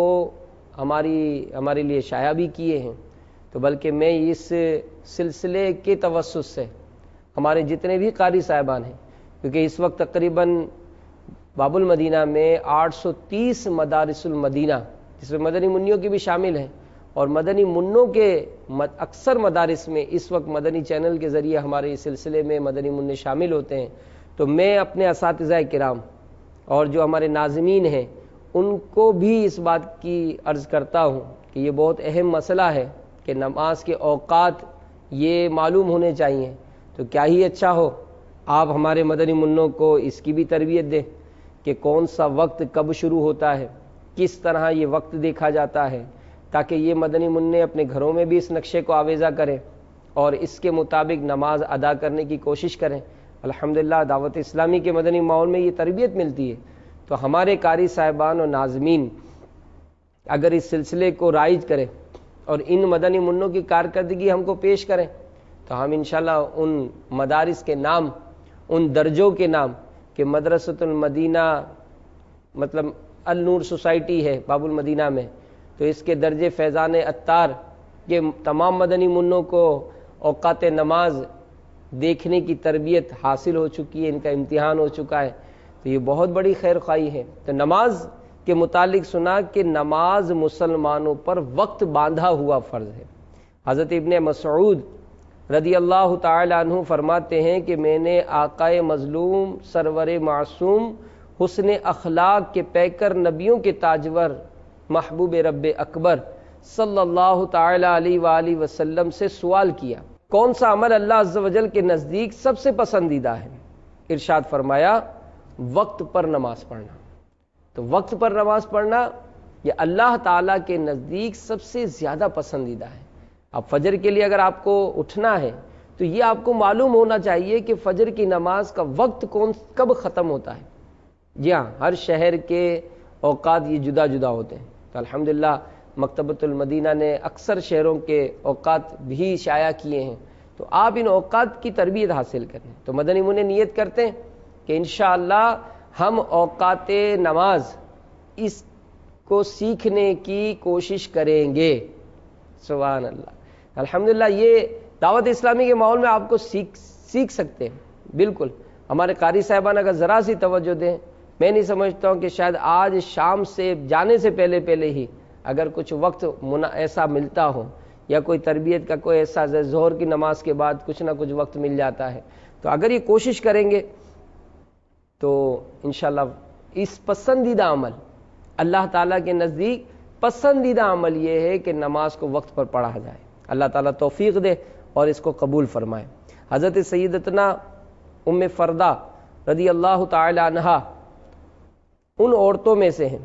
ہمارے لیے شائع بھی کیے ہیں۔ تو بلکہ میں اس سلسلے کے توسط سے ہمارے جتنے بھی قاری صاحبان ہیں، کیونکہ اس وقت تقریباً باب المدینہ میں 830 مدارس المدینہ، جس میں مدنی منوں کی بھی شامل ہیں، اور مدنی منوں کے اکثر مدارس میں اس وقت مدنی چینل کے ذریعے ہمارے اس سلسلے میں مدنی منع شامل ہوتے ہیں۔ تو میں اپنے اساتذہ کرام اور جو ہمارے ناظمین ہیں ان کو بھی اس بات کی عرض کرتا ہوں کہ یہ بہت اہم مسئلہ ہے کہ نماز کے اوقات یہ معلوم ہونے چاہیے۔ تو کیا ہی اچھا ہو آپ ہمارے مدنی منوں کو اس کی بھی تربیت دیں کہ کون سا وقت کب شروع ہوتا ہے، کس طرح یہ وقت دیکھا جاتا ہے، تاکہ یہ مدنی منع اپنے گھروں میں بھی اس نقشے کو آویزہ کریں اور اس کے مطابق نماز ادا کرنے کی کوشش کریں۔ الحمدللہ دعوت اسلامی کے مدنی ماحول میں یہ تربیت ملتی ہے۔ تو ہمارے قاری صاحبان اور ناظمین اگر اس سلسلے کو رائج کریں اور ان مدنی منوں کی کارکردگی ہم کو پیش کریں تو ہم انشاءاللہ ان مدارس کے نام، ان درجوں کے نام کہ مدرسۃ المدینہ مطلب النور سوسائٹی ہے باب المدینہ میں، تو اس کے درجے فیضان عطار کے تمام مدنی منوں کو اوقات نماز دیکھنے کی تربیت حاصل ہو چکی ہے، ان کا امتحان ہو چکا ہے، تو یہ بہت بڑی خیر خواہی ہے۔ تو نماز کے متعلق سنا کہ نماز مسلمانوں پر وقت باندھا ہوا فرض ہے۔ حضرت ابن مسعود رضی اللہ تعالی عنہ فرماتے ہیں کہ میں نے آقائے مظلوم سرور معصوم حسن اخلاق کے پیکر نبیوں کے تاجور محبوب رب اکبر صلی اللہ تعالی علیہ وآلہ وسلم سے سوال کیا کون سا عمل اللہ عز و جل کے نزدیک سب سے پسندیدہ ہے؟ ارشاد فرمایا وقت پر نماز پڑھنا۔ تو وقت پر نماز پڑھنا یہ اللہ تعالیٰ کے نزدیک سب سے زیادہ پسندیدہ ہے۔ اب فجر کے لیے اگر آپ کو اٹھنا ہے تو یہ آپ کو معلوم ہونا چاہیے کہ فجر کی نماز کا وقت کب ختم ہوتا ہے۔ جی ہاں، ہر شہر کے اوقات یہ جدا جدا ہوتے ہیں۔ تو الحمدللہ مکتبۃ المدینہ نے اکثر شہروں کے اوقات بھی شائع کیے ہیں، تو آپ ان اوقات کی تربیت حاصل کریں۔ تو مدنی منع نیت کرتے ہیں کہ انشاءاللہ ہم اوقات نماز اس کو سیکھنے کی کوشش کریں گے۔ سبحان اللہ، الحمدللہ یہ دعوت اسلامی کے ماحول میں آپ کو سیکھ سکتے ہیں۔ بالکل ہمارے قاری صاحبان اگر ذرا سی توجہ دیں، میں نہیں سمجھتا ہوں کہ شاید آج شام سے جانے سے پہلے ہی اگر کچھ وقت ایسا ملتا ہو، یا کوئی تربیت کا کوئی ایسا ظہر کی نماز کے بعد کچھ نہ کچھ وقت مل جاتا ہے، تو اگر یہ کوشش کریں گے تو انشاءاللہ اس پسندیدہ عمل، اللہ تعالیٰ کے نزدیک پسندیدہ عمل یہ ہے کہ نماز کو وقت پر پڑھا جائے۔ اللہ تعالیٰ توفیق دے اور اس کو قبول فرمائے۔ حضرت سیدتنا ام فردہ رضی اللہ تعالی عنہا ان عورتوں میں سے ہیں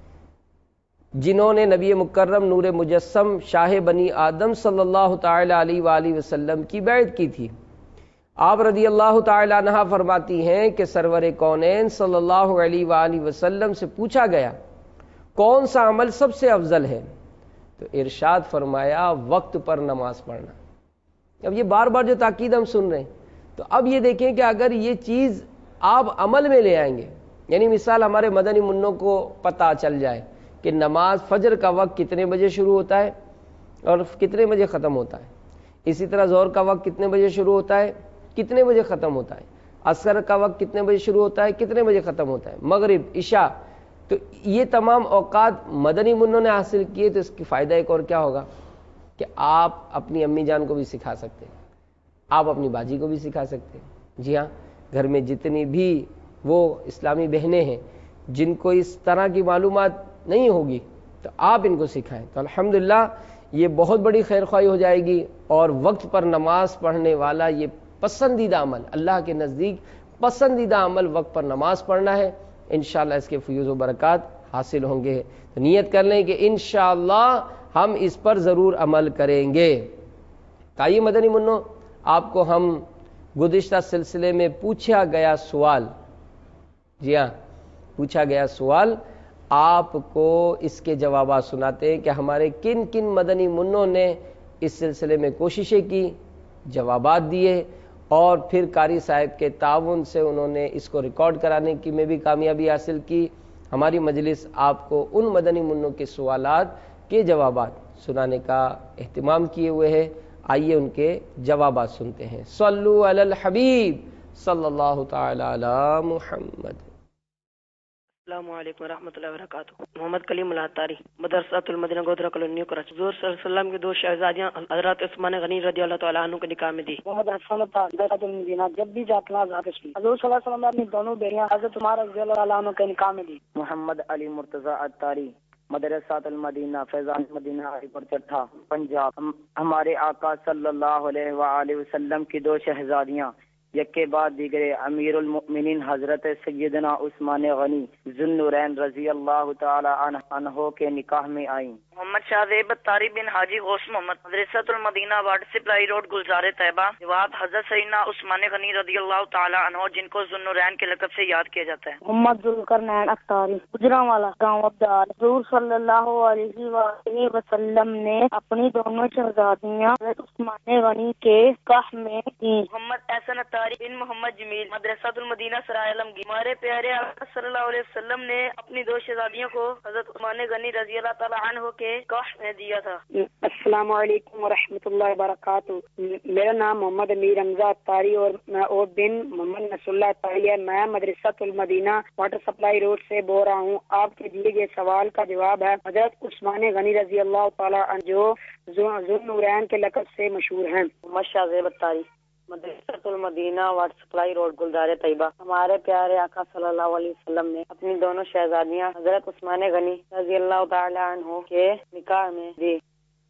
جنہوں نے نبی مکرم نور مجسم شاہ بنی آدم صلی اللہ تعالی علیہ وآلہ وسلم کی بیعت کی تھی۔ آپ رضی اللہ تعالی عنہا فرماتی ہیں کہ سرور کونین صلی اللہ علیہ وآلہ وسلم سے پوچھا گیا کون سا عمل سب سے افضل ہے، تو ارشاد فرمایا وقت پر نماز پڑھنا۔ اب یہ بار بار جو تاکید ہم سن رہے ہیں، تو اب یہ دیکھیں کہ اگر یہ چیز آپ عمل میں لے آئیں گے، یعنی مثال ہمارے مدنی منوں کو پتہ چل جائے کہ نماز فجر کا وقت کتنے بجے شروع ہوتا ہے اور کتنے بجے ختم ہوتا ہے، اسی طرح ظہر کا وقت کتنے بجے شروع ہوتا ہے، کتنے بجے ختم ہوتا ہے، عصر کا وقت کتنے بجے شروع ہوتا ہے، کتنے بجے ختم ہوتا ہے، مغرب، عشاء. تو یہ تمام اوقات مدنی منوں نے حاصل کیے، تو اس کی فائدہ ایک اور کیا ہوگا کہ آپ اپنی امی جان کو بھی سکھا سکتے ہیں، آپ اپنی باجی کو بھی سکھا سکتے ہیں. جی ہاں، گھر میں جتنی بھی وہ اسلامی بہنیں ہیں جن کو اس طرح کی معلومات نہیں ہوگی تو آپ ان کو سکھائیں. تو الحمدللہ یہ بہت بڑی خیر خواہی ہو جائے گی، اور وقت پر نماز پڑھنے والا یہ پسندیدہ عمل، اللہ کے نزدیک پسندیدہ عمل وقت پر نماز پڑھنا ہے. انشاءاللہ اس کے فیوز و برکات حاصل ہوں گے. تو نیت کر لیں کہ انشاءاللہ ہم اس پر ضرور عمل کریں گے. آئیے مدنی منوں، آپ کو ہم گزشتہ سلسلے میں پوچھا گیا سوال، جی ہاں پوچھا گیا سوال، آپ کو اس کے جوابات سناتے ہیں کہ ہمارے کن کن مدنی منوں نے اس سلسلے میں کوششیں کی، جوابات دیے، اور پھر قاری صاحب کے تعاون سے انہوں نے اس کو ریکارڈ کرانے کی میں بھی کامیابی حاصل کی. ہماری مجلس آپ کو ان مدنی منوں کے سوالات کے جوابات سنانے کا اہتمام کیے ہوئے ہے. آئیے ان کے جوابات سنتے ہیں. صلو علی الحبیب صلی اللہ تعالی علی محمد. السلام علیکم ورحمۃ اللہ وبرکاتہ. محمد کلیم اللہ تاری، مدرسۃ المدینہ گودرا کالونی کراچی. حضور صلی اللہ علیہ وسلم کی دو شہزادیاں حضرت عثمان غنی رضی اللہ تعالیٰ عنہ کے نکاح میں دی. محمد حسن تھا مدرسۃ المدینہ جب بھی جاتا حضور صلی اللہ علیہ وسلم نے اپنی دونوں بیٹیاں حضرت عمر رضی اللہ تعالیٰ عنہ کے نکاح میں دی. محمد علی مرتضی اتاری، مدرسۃ المدینہ فیضان مدینہ علی پور چٹھا پنجاب. ہمارے آقا صلی اللہ علیہ وآلہ وسلم کی دو شہزادیاں یک کے بعد دیگرے امیر المؤمنین حضرت سیدنا عثمان غنی ذوالنورین رضی اللہ تعالی عنہ کے نکاح میں آئیں. محمد شاہ زیب اتاری بن حاجی غوث Muhammad, Madrasatul Madina water supply road Gulzar Taiba. جواب حضرت سیدنا عثمان غنی رضی اللہ تعالی عنہ جن کو ذوالنورین کے لقب سے یاد کیا جاتا ہے. محمد ذوالقرنین اتاری، گجرانوالا گاؤں عبدال. حضور صلی اللہ علیہ وآلہ وسلم نے اپنی دونوں شہزادیاں حضرت عثمان غنی کے نکاح میں دی. محمد احسن اتاری بن محمد جمیل، مدرسۃ المدینہ سرائے عالمگیر. ہمارے پیارے آقا صلی اللہ علیہ وسلم نے اپنی دو شہزادیوں کو حضرت عثمان غنی رضی اللہ تعالی عنہ کے نکاح میں دیا تھا. السلام علیکم ورحمۃ اللہ وبرکاتہ. میرا نام محمد امیر حمزہ اتاری اور بن محمد نصر اللہ اتاری ہے. میں مدرسۃ المدینہ واٹر سپلائی روڈ سے بول رہا ہوں. آپ کے دیے گئے سوال کا جواب ہے حضرت عثمان غنی رضی اللہ تعالی عنہ جو ذوالنورین کے لقب سے مشہور ہیں. محمد شاہ زیب Attari, Madrasatul Madina water supply road Gulzar Taiba. ہمارے پیارے آقا صلی اللہ علیہ وسلم نے اپنی دونوں شہزادیاں حضرت عثمان غنی رضی اللہ تعالی عنہ کے نکاح میں دی.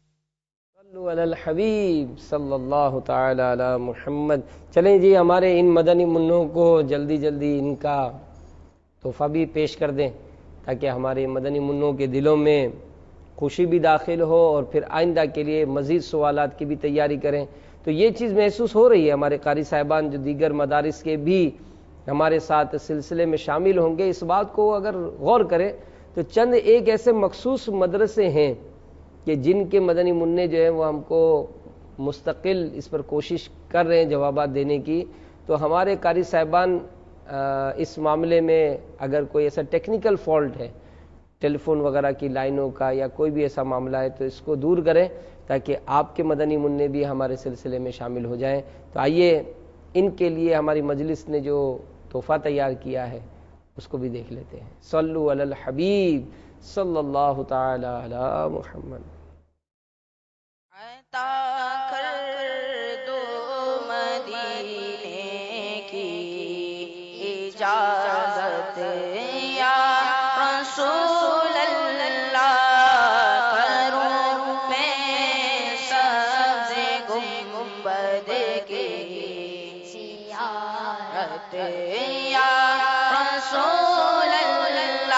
صلو علی الحبیب صلی اللہ تعالی علی محمد. چلیں جی، ہمارے ان مدنی منوں کو جلدی جلدی ان کا تحفہ بھی پیش کر دیں تاکہ ہمارے مدنی منوں کے دلوں میں خوشی بھی داخل ہو اور پھر آئندہ کے لیے مزید سوالات کی بھی تیاری کریں. تو یہ چیز محسوس ہو رہی ہے ہمارے قاری صاحبان جو دیگر مدارس کے بھی ہمارے ساتھ سلسلے میں شامل ہوں گے، اس بات کو اگر غور کریں تو چند ایک ایسے مخصوص مدرسے ہیں کہ جن کے مدنی منع جو ہیں وہ ہم کو مستقل اس پر کوشش کر رہے ہیں جوابات دینے کی. تو ہمارے قاری صاحبان اس معاملے میں اگر کوئی ایسا ٹیکنیکل فالٹ ہے، ٹیلی فون وغیرہ کی لائنوں کا یا کوئی بھی ایسا معاملہ ہے، تو اس کو دور کریں تاکہ آپ کے مدنی منع بھی ہمارے سلسلے میں شامل ہو جائیں. تو آئیے ان کے لیے ہماری مجلس نے جو تحفہ تیار کیا ہے اس کو بھی دیکھ لیتے ہیں. صلو علی الحبیب صلی اللہ تعالی علی محمد. عطا کر دو مدینے کی اجازت یا رسول اللہ، کروں میں سبز گنبد کی زیارت یا رسول اللہ.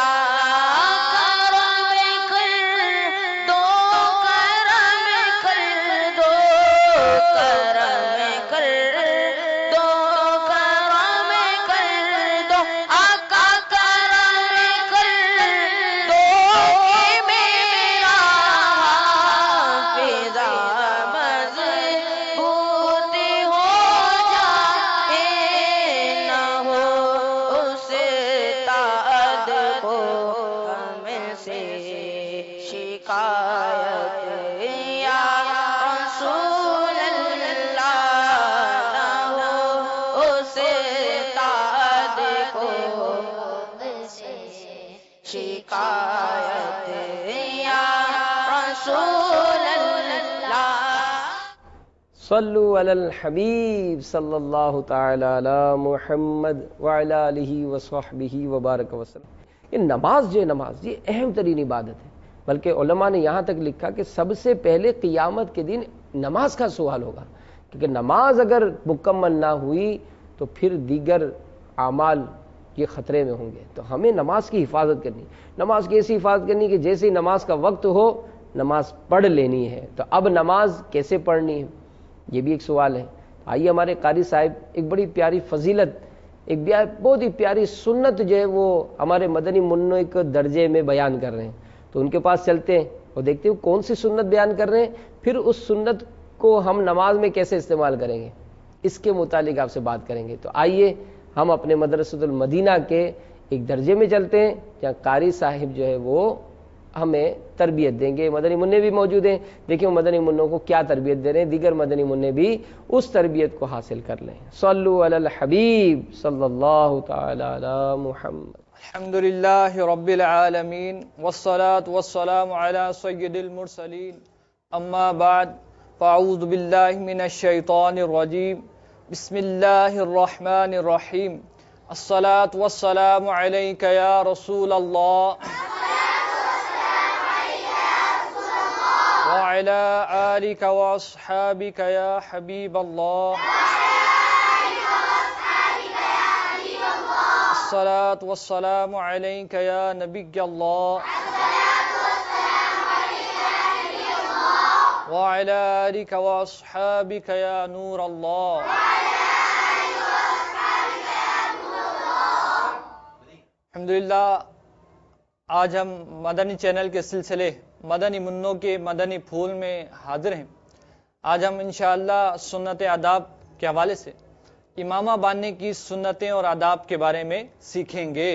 صلو علی الحبیب صلی اللہ تعالی علی محمد وعلی آلہ وصحبہ وبارک وسلم. یہ نماز جو ہے نماز یہ اہم ترین عبادت ہے، بلکہ علماء نے یہاں تک لکھا کہ سب سے پہلے قیامت کے دن نماز کا سوال ہوگا، کیونکہ نماز اگر مکمل نہ ہوئی تو پھر دیگر اعمال یہ خطرے میں ہوں گے. تو ہمیں نماز کی حفاظت کرنی، نماز کی ایسی حفاظت کرنی کہ جیسے ہی نماز کا وقت ہو نماز پڑھ لینی ہے. تو اب نماز کیسے پڑھنی ہے یہ بھی ایک سوال ہے. آئیے ہمارے قاری صاحب ایک بڑی پیاری فضیلت، ایک بہت ہی پیاری سنت جو ہے وہ ہمارے مدنی منوں کے درجے میں بیان کر رہے ہیں. تو ان کے پاس چلتے ہیں اور دیکھتے ہیں کون سی سنت بیان کر رہے ہیں، پھر اس سنت کو ہم نماز میں کیسے استعمال کریں گے اس کے متعلق آپ سے بات کریں گے. تو آئیے ہم اپنے مدرسۃ المدینہ کے ایک درجے میں چلتے ہیں جہاں قاری صاحب جو ہے وہ ہمیں تربیت دیں گے. مدنی منع بھی موجود ہیں، دیکھیں مدنی منوں کو کیا تربیت دے رہے ہیں، دیگر مدنی منع بھی اس تربیت کو حاصل کر لیں. صلو علی الحبیب صلی اللہ تعالی علی محمد. الحمدللہ رب العالمین والصلاة والسلام علی سید المرسلین، اما بعد فاعوذ باللہ من الشیطان الرجیم، بسم اللہ الرحمن الرحیم. الصلاة والسلام علیک یا رسول اللہ وعلى آلك وأصحابك يا حبيب الله. الصلاة والسلام عليك يا نبي الله وعلى آلك وأصحابك يا نور الله. الحمدللہ آج ہم مدنی چینل کے سلسلے مدنی منوں کے مدنی پھول میں حاضر ہیں. آج ہم انشاءاللہ سنت آداب کے حوالے سے امامہ باندھنے کی سنتیں اور آداب کے بارے میں سیکھیں گے.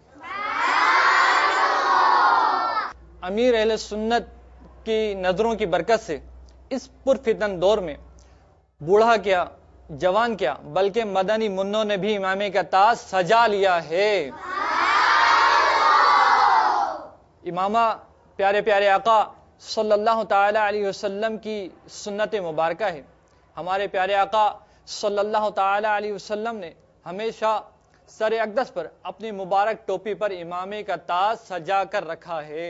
امیر اہل سنت کی نظروں کی برکت سے اس پرفتن دور میں بوڑھا کیا جوان کیا بلکہ مدنی منوں نے بھی امامے کا تاج سجا لیا ہے. امامہ پیارے پیارے آقا صلی اللہ تعالی علیہ وسلم کی سنت مبارکہ ہے. ہمارے پیارے آقا صلی اللہ تعالی علیہ وسلم نے ہمیشہ سر اقدس پر اپنی مبارک ٹوپی پر امامے کا تاج سجا کر رکھا ہے.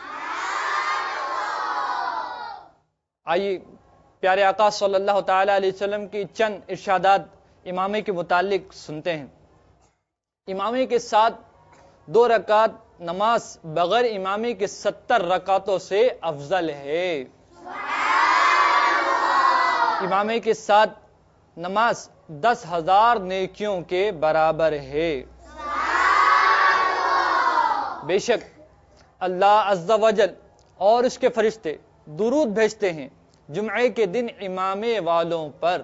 آئیے پیارے آقا صلی اللہ تعالی علیہ وسلم کی چند ارشادات امامے کے متعلق سنتے ہیں. امامے کے ساتھ 2 رکعت نماز بغیر امامی کے 70 رکعتوں سے افضل ہے. امامے کے ساتھ نماز 10,000 نیکیوں کے برابر ہے. بے شک اللہ عز و جل اور اس کے فرشتے درود بھیجتے ہیں جمعے کے دن امامے والوں پر.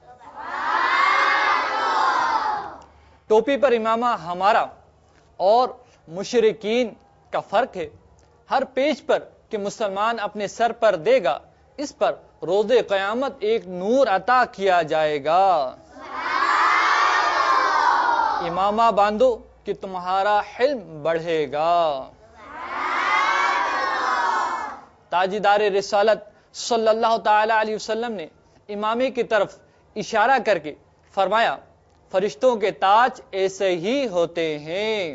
ٹوپی پر امامہ ہمارا اور مشرکین کا فرق ہے. ہر پیج پر کہ مسلمان اپنے سر پر دے گا اس پر روز قیامت ایک نور عطا کیا جائے گا. امامہ باندھو کہ تمہارا حلم بڑھے گا. تاجدار رسالت صلی اللہ تعالی علیہ وسلم نے امامے کی طرف اشارہ کر کے فرمایا فرشتوں کے تاج ایسے ہی ہوتے ہیں.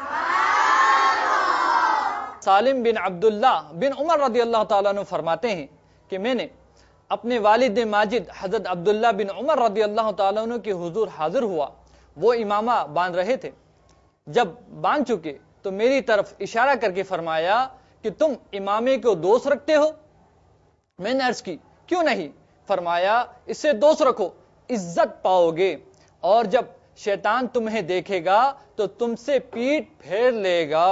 سالم بن عبداللہ بن عمر رضی اللہ تعالیٰ عنہ فرماتے ہیں کہ میں نے اپنے والد ماجد حضرت عبداللہ بن عمر رضی اللہ تعالیٰ عنہ کے حضور حاضر ہوا. وہ امامہ باندھ رہے تھے. جب باندھ چکے تو میری طرف اشارہ کر کے فرمایا کہ تم امامے کو دوست رکھتے ہو. میں نے عرض کی کیوں نہیں؟ فرمایا اس سے دوست رکھو عزت پاؤ گے اور جب شیطان تمہیں دیکھے گا تو تم سے پیٹ پھیر لے گا.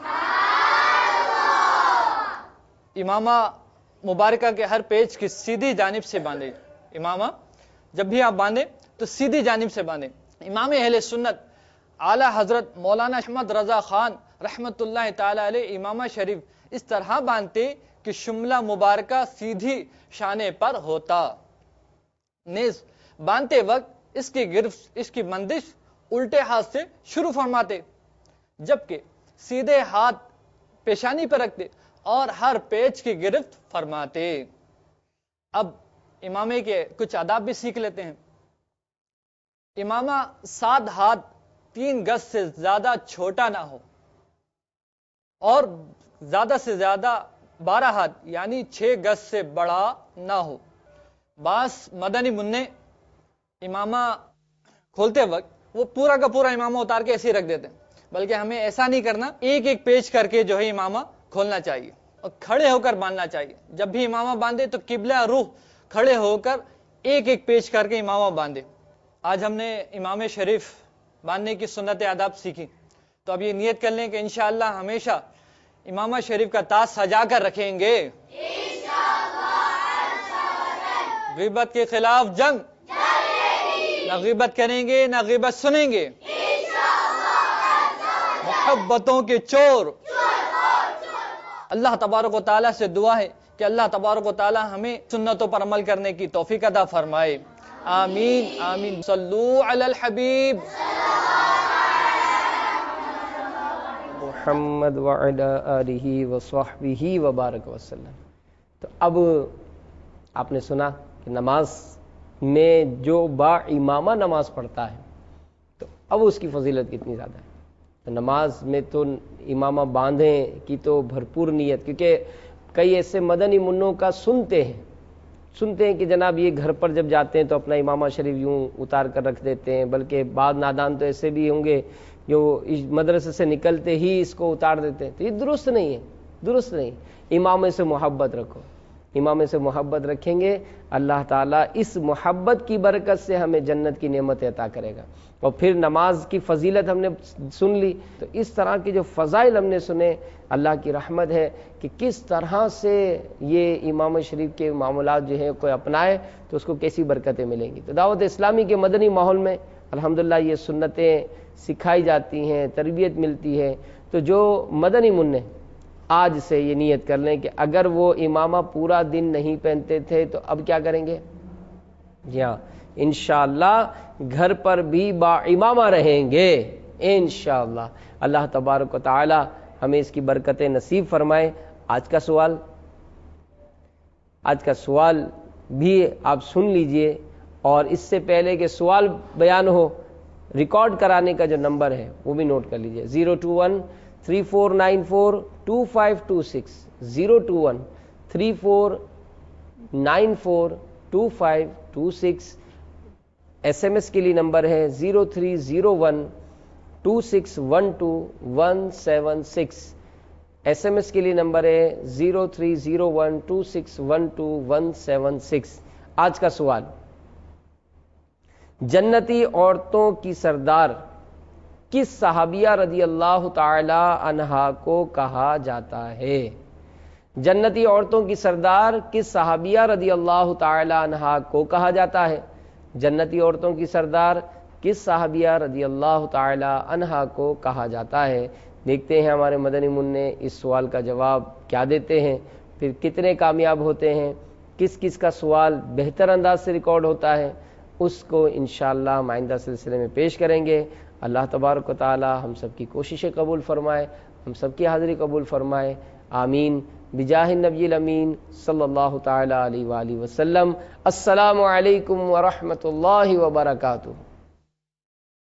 امامہ مبارکہ کے ہر پیج کی سیدھی جانب سے باندھے. امامہ جب بھی آپ باندھیں تو سیدھی جانب سے باندھیں. امام اہل سنت اعلی حضرت مولانا احمد رضا خان رحمت اللہ تعالی علیہ امامہ شریف اس طرح باندھتے کہ شملہ مبارکہ سیدھی شانے پر ہوتا. نیز باندھتے وقت اس کی گرفت اس کی بندش الٹے ہاتھ سے شروع فرماتے جبکہ سیدھے ہاتھ پیشانی پر رکھتے اور ہر پیچ کی گرفت فرماتے. اب امامے کے کچھ آداب بھی سیکھ لیتے ہیں۔ امامہ 7 ہاتھ 3 گز سے زیادہ چھوٹا نہ ہو اور زیادہ سے زیادہ 12 ہاتھ یعنی 6 گز سے بڑا نہ ہو۔ بعض مدنی منع امامہ کھولتے وقت وہ پورا کا پورا امامہ اتار کے ایسے ہی رکھ دیتے ہیں، بلکہ ہمیں ایسا نہیں کرنا، ایک ایک پیچ کر کے جو ہے امامہ کھولنا چاہیے اور کھڑے ہو کر باندھنا چاہیے۔ جب بھی امامہ باندھے تو قبلہ روح کھڑے ہو کر ایک ایک پیچ کر کے امامہ باندھے۔ آج ہم نے امام شریف باندھنے کی سنت آداب سیکھی، تو اب یہ نیت کر لیں کہ انشاءاللہ ہمیشہ امامہ شریف کا تاج سجا کر رکھیں گے، غیبت کے خلاف جنگ، نہ غیبت کریں گے نہ غیبت سنیں گے، محبتوں کے چور۔ اللہ تبارک و تعالیٰ سے دعا ہے کہ اللہ تبارک و تعالیٰ ہمیں سنتوں پر عمل کرنے کی توفیق عطا فرمائے، آمین آمین۔ صلو علی الحبیب محمد وعلی آلہ وصحبہ وبارک وسلم۔ تو اب آپ نے سنا کہ نماز میں جو با امامہ نماز پڑھتا ہے تو اب اس کی فضیلت کتنی زیادہ ہے۔ تو نماز میں تو امامہ باندھیں کی تو بھرپور نیت، کیونکہ کئی ایسے مدنی منوں کا سنتے ہیں کہ جناب یہ گھر پر جب جاتے ہیں تو اپنا امامہ شریف یوں اتار کر رکھ دیتے ہیں، بلکہ بعض نادان تو ایسے بھی ہوں گے جو مدرسے سے نکلتے ہی اس کو اتار دیتے ہیں۔ تو یہ درست نہیں ہے، درست نہیں۔ امامے سے محبت رکھو، امامے سے محبت رکھیں گے اللہ تعالیٰ اس محبت کی برکت سے ہمیں جنت کی نعمت عطا کرے گا۔ اور پھر نماز کی فضیلت ہم نے سن لی، تو اس طرح کے جو فضائل ہم نے سنے، اللہ کی رحمت ہے کہ کس طرح سے یہ امام شریف کے معاملات جو ہیں کوئی اپنائے تو اس کو کیسی برکتیں ملیں گی۔ تو دعوت اسلامی کے مدنی ماحول میں الحمدللہ یہ سنتیں سکھائی جاتی ہیں، تربیت ملتی ہے۔ تو جو مدنی منع آج سے یہ نیت کر لیں کہ اگر وہ امامہ پورا دن نہیں پہنتے تھے تو اب کیا کریں گے؟ جی ہاں، انشاءاللہ گھر پر بھی با امامہ رہیں گے انشاءاللہ۔ اللہ تبارک و تعالی ہمیں اس کی برکتیں نصیب فرمائے۔ آج کا سوال بھی آپ سن لیجئے، اور اس سے پہلے کہ سوال بیان ہو ریکارڈ کرانے کا جو نمبر ہے وہ بھی نوٹ کر لیجئے، 021-3494-2526 021-3494-2526۔ ایس ایم ایس کے لیے نمبر ہے 0301-2612-176۔ ایس ایم ایس کے لیے نمبر ہے 0301-2612-176۔ آج کا سوال، جنتی عورتوں کی سردار کس صحابیہ رضی اللہ تعالی عنہا کو کہا جاتا ہے؟ جنتی عورتوں کی سردار کس صحابیہ رضی اللہ تعالی عنہا کو کہا جاتا ہے؟ جنتی عورتوں کی سردار کس صحابیہ رضی اللہ تعالی عنہا کو کہا جاتا ہے؟ دیکھتے ہیں ہمارے مدنی منع اس سوال کا جواب کیا دیتے ہیں، پھر کتنے کامیاب ہوتے ہیں، کس کس کا سوال بہتر انداز سے ریکارڈ ہوتا ہے، اس کو انشاءاللہ ہم آئندہ سلسلے میں پیش کریں گے۔ اللہ تبارک و تعالی ہم سب کی کوششیں قبول فرمائے، ہم سب کی حاضری قبول فرمائے، آمین بجاہ النبی الامین صلی اللہ تعالی علیہ وآلہ وسلم۔ السلام علیکم ورحمۃ اللہ وبرکاتہ۔